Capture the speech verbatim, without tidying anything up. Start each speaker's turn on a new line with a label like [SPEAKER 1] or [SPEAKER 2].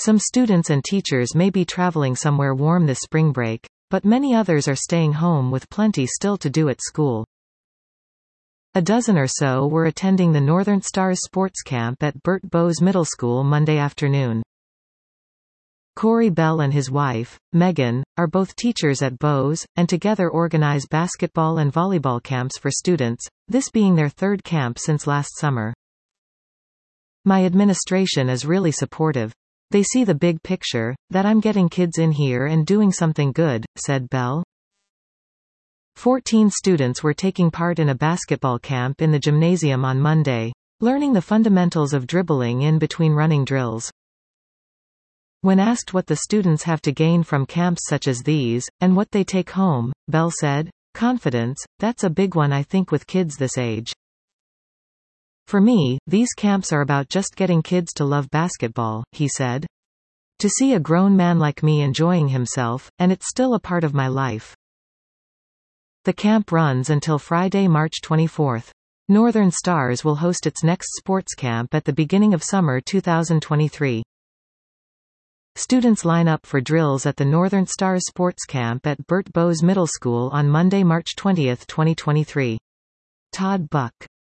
[SPEAKER 1] Some students and teachers may be traveling somewhere warm this spring break, but many others are staying home with plenty still to do at school. A dozen or so were attending the Northern Stars sports camp at Bert Bowes Middle School Monday afternoon. Corey Bell and his wife, Megan, are both teachers at Bowes, and together organize basketball and volleyball camps for students, this being their third camp since last summer. "My administration is really supportive. They see the big picture, that I'm getting kids in here and doing something good," said Bell. Fourteen students were taking part in a basketball camp in the gymnasium on Monday, learning the fundamentals of dribbling in between running drills. When asked what the students have to gain from camps such as these, and what they take home, Bell said, "Confidence, that's a big one I think with kids this age. For me, these camps are about just getting kids to love basketball," he said. "To see a grown man like me enjoying himself, and it's still a part of my life." The camp runs until Friday, March twenty-fourth. Northern Stars will host its next sports camp at the beginning of summer two thousand twenty-three. Students line up for drills at the Northern Stars sports camp at Bert Bowes Middle School on Monday, March twentieth, twenty twenty-three. Todd Buck